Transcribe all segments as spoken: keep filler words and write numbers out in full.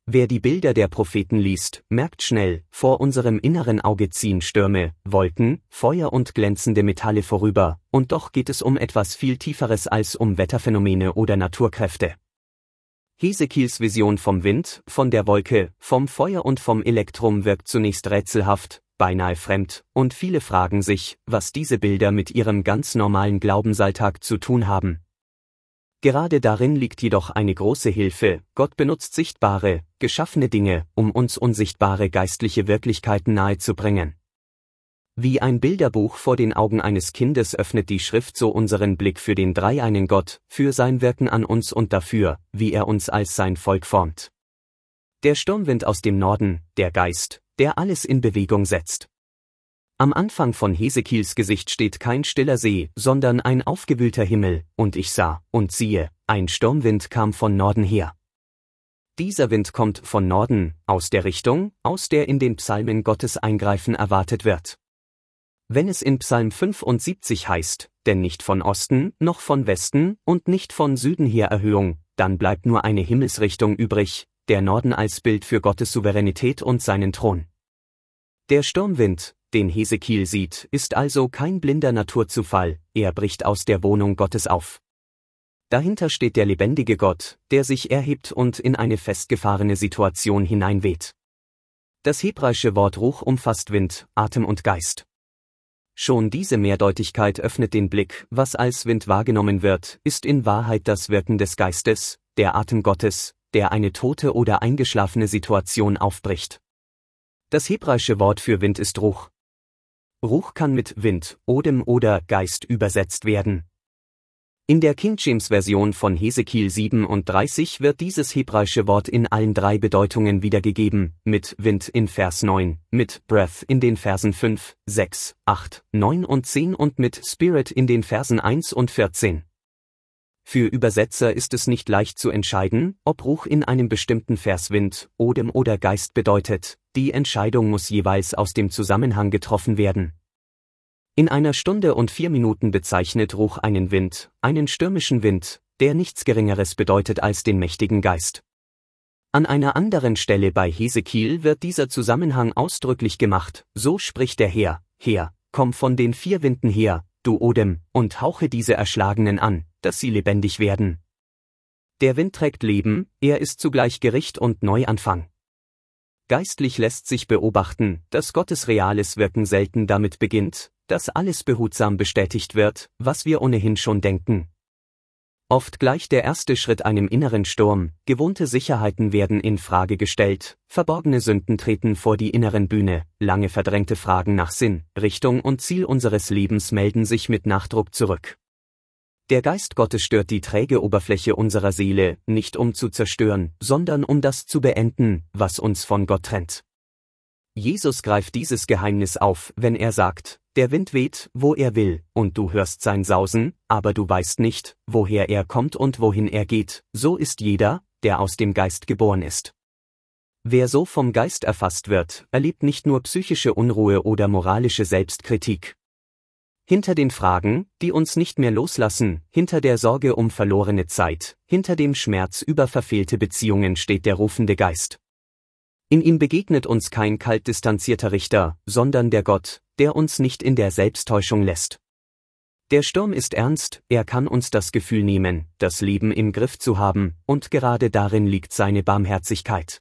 Wer die Bilder der Propheten liest, merkt schnell, vor unserem inneren Auge ziehen Stürme, Wolken, Feuer und glänzende Metalle vorüber, und doch geht es um etwas viel Tieferes als um Wetterphänomene oder Naturkräfte. Hesekiels Vision vom Wind, von der Wolke, vom Feuer und vom Elektrum wirkt zunächst rätselhaft, beinahe fremd, und viele fragen sich, was diese Bilder mit ihrem ganz normalen Glaubensalltag zu tun haben. Gerade darin liegt jedoch eine große Hilfe: Gott benutzt sichtbare, geschaffene Dinge, um uns unsichtbare geistliche Wirklichkeiten nahezubringen. Wie ein Bilderbuch vor den Augen eines Kindes öffnet die Schrift so unseren Blick für den dreieinen Gott, für sein Wirken an uns und dafür, wie er uns als sein Volk formt. Der Sturmwind aus dem Norden, der Geist, der alles in Bewegung setzt. Am Anfang von Hesekiels Gesicht steht kein stiller See, sondern ein aufgewühlter Himmel, und ich sah, und siehe, ein Sturmwind kam von Norden her. Dieser Wind kommt von Norden, aus der Richtung, aus der in den Psalmen Gottes Eingreifen erwartet wird. Wenn es in Psalm fünfundsiebzig heißt, denn nicht von Osten, noch von Westen, und nicht von Süden her Erhöhung, dann bleibt nur eine Himmelsrichtung übrig, der Norden als Bild für Gottes Souveränität und seinen Thron. Der Sturmwind, den Hesekiel sieht, ist also kein blinder Naturzufall, er bricht aus der Wohnung Gottes auf. Dahinter steht der lebendige Gott, der sich erhebt und in eine festgefahrene Situation hineinweht. Das hebräische Wort Ruch umfasst Wind, Atem und Geist. Schon diese Mehrdeutigkeit öffnet den Blick: Was als Wind wahrgenommen wird, ist in Wahrheit das Wirken des Geistes, der Atem Gottes, der eine tote oder eingeschlafene Situation aufbricht. Das hebräische Wort für Wind ist Ruch. Ruch kann mit Wind, Odem oder Geist übersetzt werden. In der King James Version von Hesekiel siebenunddreißig wird dieses hebräische Wort in allen drei Bedeutungen wiedergegeben, mit Wind in Vers neun, mit Breath in den Versen fünf, sechs, acht, neun und zehn und mit Spirit in den Versen eins und vierzehn. Für Übersetzer ist es nicht leicht zu entscheiden, ob Ruch in einem bestimmten Vers Wind, Odem oder Geist bedeutet, die Entscheidung muss jeweils aus dem Zusammenhang getroffen werden. In einer Stunde und vier Minuten bezeichnet Ruch einen Wind, einen stürmischen Wind, der nichts Geringeres bedeutet als den mächtigen Geist. An einer anderen Stelle bei Hesekiel wird dieser Zusammenhang ausdrücklich gemacht: So spricht der Herr, Herr, komm von den vier Winden her, du Odem, und hauche diese Erschlagenen an, dass sie lebendig werden. Der Wind trägt Leben, er ist zugleich Gericht und Neuanfang. Geistlich lässt sich beobachten, dass Gottes reales Wirken selten damit beginnt, dass alles behutsam bestätigt wird, was wir ohnehin schon denken. Oft gleicht der erste Schritt einem inneren Sturm, gewohnte Sicherheiten werden in Frage gestellt, verborgene Sünden treten vor die inneren Bühne, lange verdrängte Fragen nach Sinn, Richtung und Ziel unseres Lebens melden sich mit Nachdruck zurück. Der Geist Gottes stört die träge Oberfläche unserer Seele, nicht um zu zerstören, sondern um das zu beenden, was uns von Gott trennt. Jesus greift dieses Geheimnis auf, wenn er sagt: Der Wind weht, wo er will, und du hörst sein Sausen, aber du weißt nicht, woher er kommt und wohin er geht, so ist jeder, der aus dem Geist geboren ist. Wer so vom Geist erfasst wird, erlebt nicht nur psychische Unruhe oder moralische Selbstkritik. Hinter den Fragen, die uns nicht mehr loslassen, hinter der Sorge um verlorene Zeit, hinter dem Schmerz über verfehlte Beziehungen steht der rufende Geist. In ihm begegnet uns kein kalt distanzierter Richter, sondern der Gott, der uns nicht in der Selbsttäuschung lässt. Der Sturm ist ernst, er kann uns das Gefühl nehmen, das Leben im Griff zu haben, und gerade darin liegt seine Barmherzigkeit.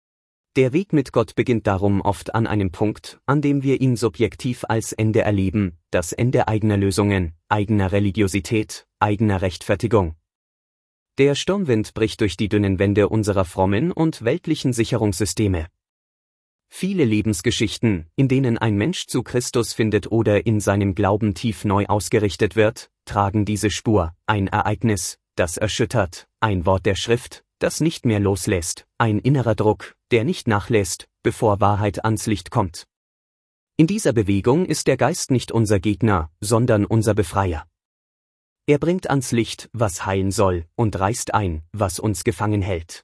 Der Weg mit Gott beginnt darum oft an einem Punkt, an dem wir ihn subjektiv als Ende erleben, das Ende eigener Lösungen, eigener Religiosität, eigener Rechtfertigung. Der Sturmwind bricht durch die dünnen Wände unserer frommen und weltlichen Sicherungssysteme. Viele Lebensgeschichten, in denen ein Mensch zu Christus findet oder in seinem Glauben tief neu ausgerichtet wird, tragen diese Spur: ein Ereignis, das erschüttert, ein Wort der Schrift, das nicht mehr loslässt, ein innerer Druck, der nicht nachlässt, bevor Wahrheit ans Licht kommt. In dieser Bewegung ist der Geist nicht unser Gegner, sondern unser Befreier. Er bringt ans Licht, was heilen soll, und reißt ein, was uns gefangen hält.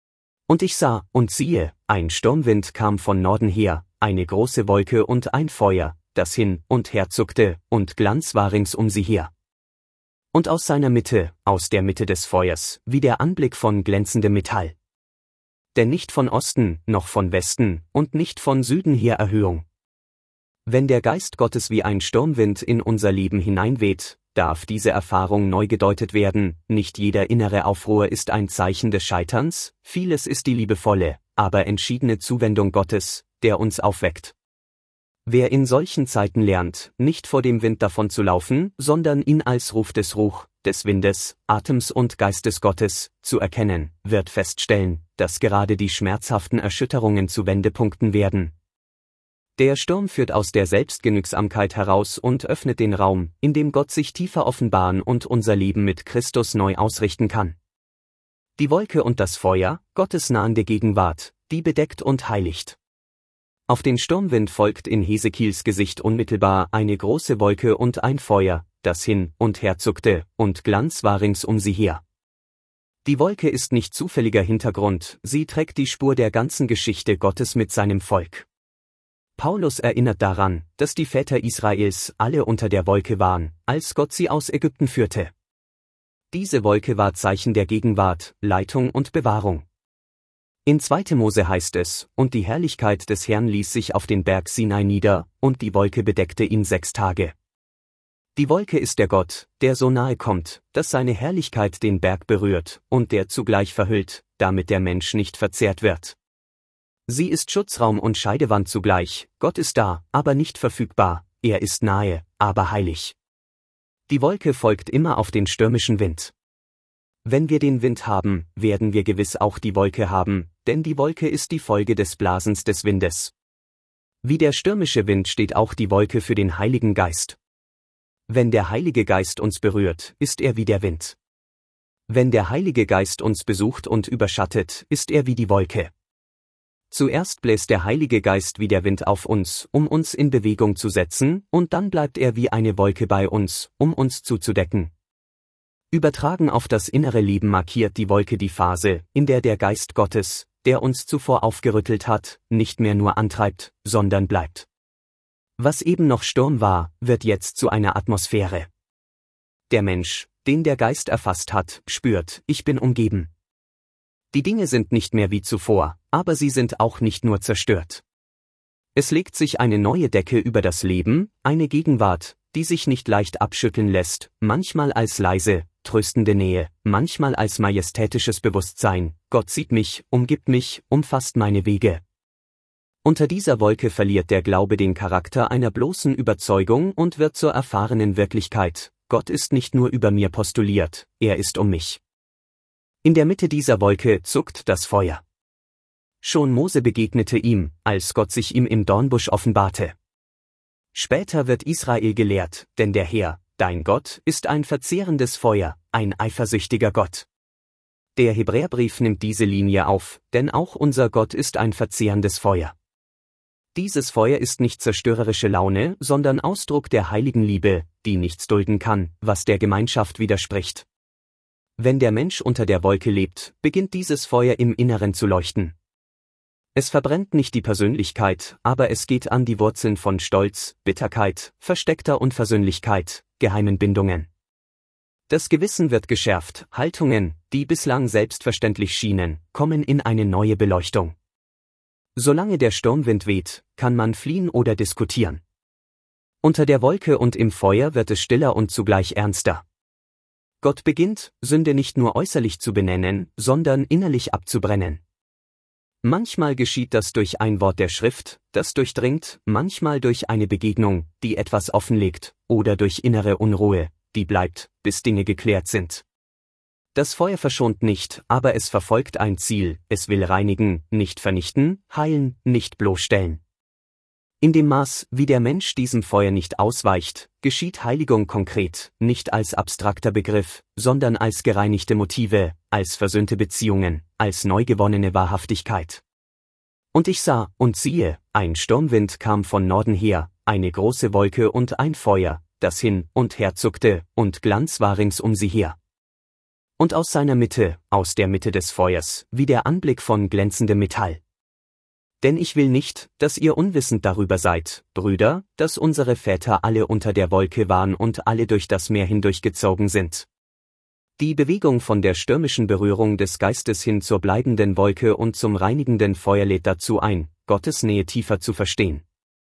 Und ich sah, und siehe, ein Sturmwind kam von Norden her, eine große Wolke und ein Feuer, das hin und her zuckte, und Glanz war rings um sie her. Und aus seiner Mitte, aus der Mitte des Feuers, wie der Anblick von glänzendem Metall. denn nicht von Osten, noch von Westen, und nicht von Süden her Erhöhung. Wenn der Geist Gottes wie ein Sturmwind in unser Leben hineinweht, darf diese Erfahrung neu gedeutet werden, nicht jeder innere Aufruhr ist ein Zeichen des Scheiterns, vieles ist die liebevolle, aber entschiedene Zuwendung Gottes, der uns aufweckt. Wer in solchen Zeiten lernt, nicht vor dem Wind davon zu laufen, sondern ihn als Ruf des Ruch, des Windes, Atems und Geistes Gottes zu erkennen, wird feststellen, dass gerade die schmerzhaften Erschütterungen zu Wendepunkten werden. Der Sturm führt aus der Selbstgenügsamkeit heraus und öffnet den Raum, in dem Gott sich tiefer offenbaren und unser Leben mit Christus neu ausrichten kann. Die Wolke und das Feuer, Gottes nahende Gegenwart, die bedeckt und heiligt. Auf den Sturmwind folgt in Hesekiels Gesicht unmittelbar eine große Wolke und ein Feuer, das hin und her zuckte, und Glanz war rings um sie her. Die Wolke ist nicht zufälliger Hintergrund, sie trägt die Spur der ganzen Geschichte Gottes mit seinem Volk. Paulus erinnert daran, dass die Väter Israels alle unter der Wolke waren, als Gott sie aus Ägypten führte. Diese Wolke war Zeichen der Gegenwart, Leitung und Bewahrung. In zweiter Mose heißt es, und die Herrlichkeit des Herrn ließ sich auf den Berg Sinai nieder, und die Wolke bedeckte ihn sechs Tage. Die Wolke ist der Gott, der so nahe kommt, dass seine Herrlichkeit den Berg berührt, und der zugleich verhüllt, damit der Mensch nicht verzehrt wird. Sie ist Schutzraum und Scheidewand zugleich, Gott ist da, aber nicht verfügbar, er ist nahe, aber heilig. Die Wolke folgt immer auf den stürmischen Wind. Wenn wir den Wind haben, werden wir gewiss auch die Wolke haben, denn die Wolke ist die Folge des Blasens des Windes. Wie der stürmische Wind steht auch die Wolke für den Heiligen Geist. Wenn der Heilige Geist uns berührt, ist er wie der Wind. Wenn der Heilige Geist uns besucht und überschattet, ist er wie die Wolke. Zuerst bläst der Heilige Geist wie der Wind auf uns, um uns in Bewegung zu setzen, und dann bleibt er wie eine Wolke bei uns, um uns zuzudecken. Übertragen auf das innere Leben markiert die Wolke die Phase, in der der Geist Gottes, der uns zuvor aufgerüttelt hat, nicht mehr nur antreibt, sondern bleibt. Was eben noch Sturm war, wird jetzt zu einer Atmosphäre. Der Mensch, den der Geist erfasst hat, spürt, ich bin umgeben. Die Dinge sind nicht mehr wie zuvor, aber sie sind auch nicht nur zerstört. Es legt sich eine neue Decke über das Leben, eine Gegenwart, die sich nicht leicht abschütteln lässt, manchmal als leise, tröstende Nähe, manchmal als majestätisches Bewusstsein, Gott sieht mich, umgibt mich, umfasst meine Wege. Unter dieser Wolke verliert der Glaube den Charakter einer bloßen Überzeugung und wird zur erfahrenen Wirklichkeit, Gott ist nicht nur über mir postuliert, er ist um mich. In der Mitte dieser Wolke zuckt das Feuer. Schon Mose begegnete ihm, als Gott sich ihm im Dornbusch offenbarte. Später wird Israel gelehrt, denn der Herr, dein Gott, ist ein verzehrendes Feuer, ein eifersüchtiger Gott. Der Hebräerbrief nimmt diese Linie auf, denn auch unser Gott ist ein verzehrendes Feuer. Dieses Feuer ist nicht zerstörerische Laune, sondern Ausdruck der heiligen Liebe, die nichts dulden kann, was der Gemeinschaft widerspricht. Wenn der Mensch unter der Wolke lebt, beginnt dieses Feuer im Inneren zu leuchten. Es verbrennt nicht die Persönlichkeit, aber es geht an die Wurzeln von Stolz, Bitterkeit, versteckter Unversöhnlichkeit, geheimen Bindungen. Das Gewissen wird geschärft, Haltungen, die bislang selbstverständlich schienen, kommen in eine neue Beleuchtung. Solange der Sturmwind weht, kann man fliehen oder diskutieren. Unter der Wolke und im Feuer wird es stiller und zugleich ernster. Gott beginnt, Sünde nicht nur äußerlich zu benennen, sondern innerlich abzubrennen. Manchmal geschieht das durch ein Wort der Schrift, das durchdringt, manchmal durch eine Begegnung, die etwas offenlegt, oder durch innere Unruhe, die bleibt, bis Dinge geklärt sind. Das Feuer verschont nicht, aber es verfolgt ein Ziel, es will reinigen, nicht vernichten, heilen, nicht bloßstellen. In dem Maß, wie der Mensch diesem Feuer nicht ausweicht, geschieht Heiligung konkret, nicht als abstrakter Begriff, sondern als gereinigte Motive, als versöhnte Beziehungen, als neu gewonnene Wahrhaftigkeit. Und ich sah, und siehe, ein Sturmwind kam von Norden her, eine große Wolke und ein Feuer, das hin und her zuckte, und Glanz war rings um sie her. Und aus seiner Mitte, aus der Mitte des Feuers, wie der Anblick von glänzendem Metall. Denn ich will nicht, dass ihr unwissend darüber seid, Brüder, dass unsere Väter alle unter der Wolke waren und alle durch das Meer hindurchgezogen sind. Die Bewegung von der stürmischen Berührung des Geistes hin zur bleibenden Wolke und zum reinigenden Feuer lädt dazu ein, Gottes Nähe tiefer zu verstehen.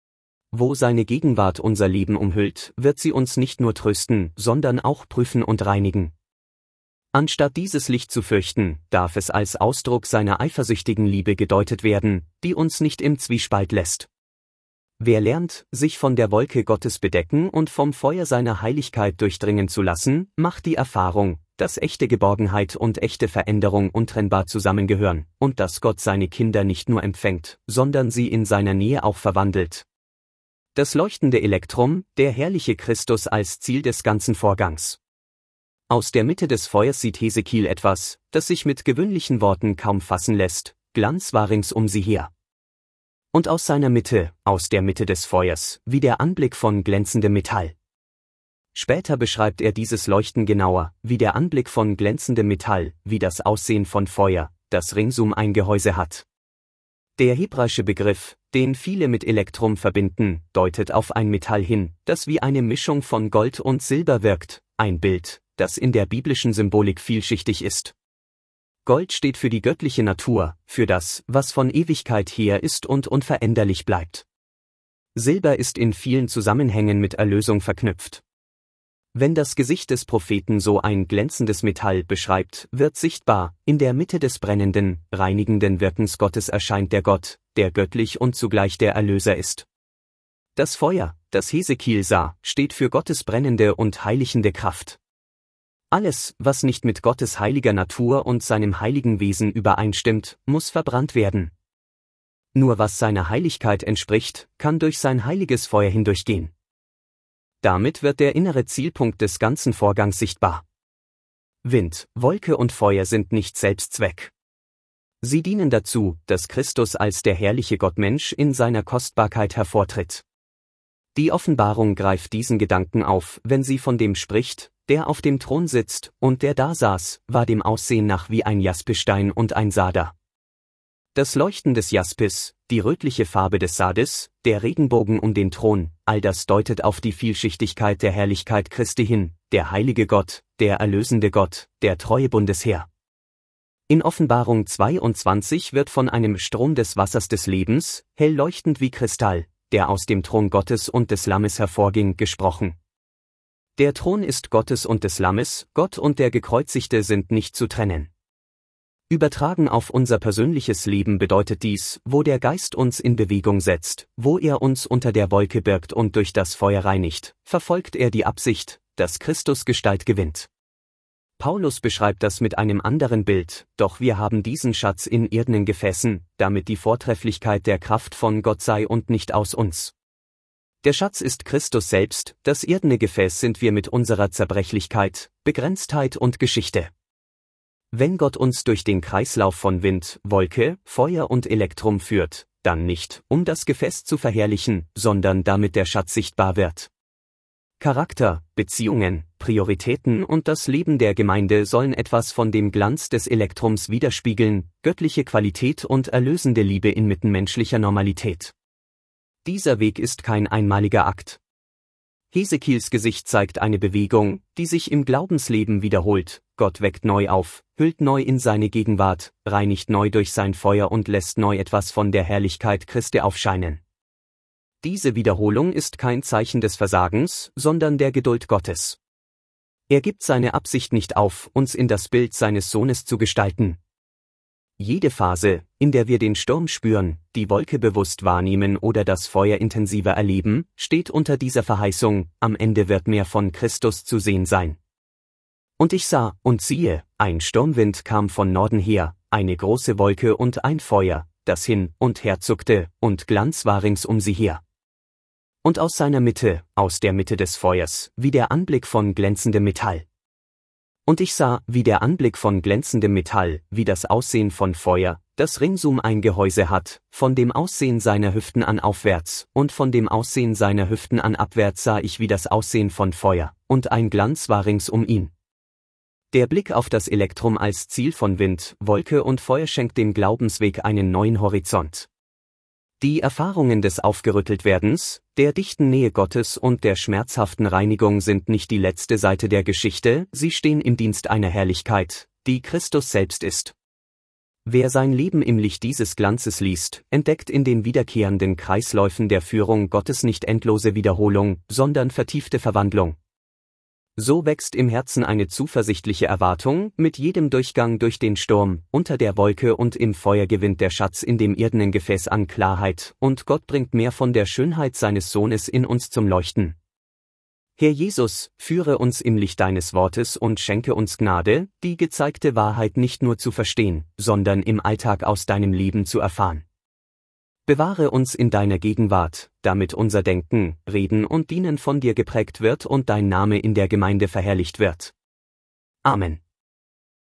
Wo seine Gegenwart unser Leben umhüllt, wird sie uns nicht nur trösten, sondern auch prüfen und reinigen. Anstatt dieses Licht zu fürchten, darf es als Ausdruck seiner eifersüchtigen Liebe gedeutet werden, die uns nicht im Zwiespalt lässt. Wer lernt, sich von der Wolke Gottes bedecken und vom Feuer seiner Heiligkeit durchdringen zu lassen, macht die Erfahrung, dass echte Geborgenheit und echte Veränderung untrennbar zusammengehören, und dass Gott seine Kinder nicht nur empfängt, sondern sie in seiner Nähe auch verwandelt. Das leuchtende Elektrum, der herrliche Christus als Ziel des ganzen Vorgangs. Aus der Mitte des Feuers sieht Hesekiel etwas, das sich mit gewöhnlichen Worten kaum fassen lässt: Glanz war rings um sie her. Und aus seiner Mitte, aus der Mitte des Feuers, wie der Anblick von glänzendem Metall. Später beschreibt er dieses Leuchten genauer, wie der Anblick von glänzendem Metall, wie das Aussehen von Feuer, das ringsum ein Gehäuse hat. Der hebräische Begriff, den viele mit Elektrum verbinden, deutet auf ein Metall hin, das wie eine Mischung von Gold und Silber wirkt, ein Bild, das in der biblischen Symbolik vielschichtig ist. Gold steht für die göttliche Natur, für das, was von Ewigkeit her ist und unveränderlich bleibt. Silber ist in vielen Zusammenhängen mit Erlösung verknüpft. Wenn das Gesicht des Propheten so ein glänzendes Metall beschreibt, wird sichtbar, in der Mitte des brennenden, reinigenden Wirkens Gottes erscheint der Gott, der göttlich und zugleich der Erlöser ist. Das Feuer, das Hesekiel sah, steht für Gottes brennende und heiligende Kraft. Alles, was nicht mit Gottes heiliger Natur und seinem heiligen Wesen übereinstimmt, muss verbrannt werden. Nur was seiner Heiligkeit entspricht, kann durch sein heiliges Feuer hindurchgehen. Damit wird der innere Zielpunkt des ganzen Vorgangs sichtbar. Wind, Wolke und Feuer sind nicht Selbstzweck. Sie dienen dazu, dass Christus als der herrliche Gottmensch in seiner Kostbarkeit hervortritt. Die Offenbarung greift diesen Gedanken auf, wenn sie von dem spricht, der auf dem Thron sitzt, und der da saß, war dem Aussehen nach wie ein Jaspisstein und ein Sarder. Das Leuchten des Jaspis, die rötliche Farbe des Sardes, der Regenbogen um den Thron, all das deutet auf die Vielschichtigkeit der Herrlichkeit Christi hin, der heilige Gott, der erlösende Gott, der treue Bundesherr. In Offenbarung zweiundzwanzig wird von einem Strom des Wassers des Lebens, hell leuchtend wie Kristall, der aus dem Thron Gottes und des Lammes hervorging, gesprochen. Der Thron ist Gottes und des Lammes, Gott und der Gekreuzigte sind nicht zu trennen. Übertragen auf unser persönliches Leben bedeutet dies, wo der Geist uns in Bewegung setzt, wo er uns unter der Wolke birgt und durch das Feuer reinigt, verfolgt er die Absicht, dass Christus Gestalt gewinnt. Paulus beschreibt das mit einem anderen Bild: Doch wir haben diesen Schatz in irdenen Gefäßen, damit die Vortrefflichkeit der Kraft von Gott sei und nicht aus uns. Der Schatz ist Christus selbst, das irdene Gefäß sind wir mit unserer Zerbrechlichkeit, Begrenztheit und Geschichte. Wenn Gott uns durch den Kreislauf von Wind, Wolke, Feuer und Elektrum führt, dann nicht, um das Gefäß zu verherrlichen, sondern damit der Schatz sichtbar wird. Charakter, Beziehungen, Prioritäten und das Leben der Gemeinde sollen etwas von dem Glanz des Elektrums widerspiegeln, göttliche Qualität und erlösende Liebe inmitten menschlicher Normalität. Dieser Weg ist kein einmaliger Akt. Hesekiels Gesicht zeigt eine Bewegung, die sich im Glaubensleben wiederholt. Gott weckt neu auf, hüllt neu in seine Gegenwart, reinigt neu durch sein Feuer und lässt neu etwas von der Herrlichkeit Christi aufscheinen. Diese Wiederholung ist kein Zeichen des Versagens, sondern der Geduld Gottes. Er gibt seine Absicht nicht auf, uns in das Bild seines Sohnes zu gestalten. Jede Phase, in der wir den Sturm spüren, die Wolke bewusst wahrnehmen oder das Feuer intensiver erleben, steht unter dieser Verheißung: Am Ende wird mehr von Christus zu sehen sein. Und ich sah, und siehe, ein Sturmwind kam von Norden her, eine große Wolke und ein Feuer, das hin und her zuckte, und Glanz war rings um sie her. Und aus seiner Mitte, aus der Mitte des Feuers, wie der Anblick von glänzendem Metall. Und ich sah, wie der Anblick von glänzendem Metall, wie das Aussehen von Feuer, das ringsum ein Gehäuse hat, von dem Aussehen seiner Hüften an aufwärts, und von dem Aussehen seiner Hüften an abwärts sah ich wie das Aussehen von Feuer, und ein Glanz war rings um ihn. Der Blick auf das Elektrum als Ziel von Wind, Wolke und Feuer schenkt dem Glaubensweg einen neuen Horizont. Die Erfahrungen des Aufgerütteltwerdens, der dichten Nähe Gottes und der schmerzhaften Reinigung sind nicht die letzte Seite der Geschichte, sie stehen im Dienst einer Herrlichkeit, die Christus selbst ist. Wer sein Leben im Licht dieses Glanzes liest, entdeckt in den wiederkehrenden Kreisläufen der Führung Gottes nicht endlose Wiederholung, sondern vertiefte Verwandlung. So wächst im Herzen eine zuversichtliche Erwartung, mit jedem Durchgang durch den Sturm, unter der Wolke und im Feuer gewinnt der Schatz in dem irdenen Gefäß an Klarheit, und Gott bringt mehr von der Schönheit seines Sohnes in uns zum Leuchten. Herr Jesus, führe uns im Licht deines Wortes und schenke uns Gnade, die gezeigte Wahrheit nicht nur zu verstehen, sondern im Alltag aus deinem Leben zu erfahren. Bewahre uns in deiner Gegenwart, damit unser Denken, Reden und Dienen von dir geprägt wird und dein Name in der Gemeinde verherrlicht wird. Amen.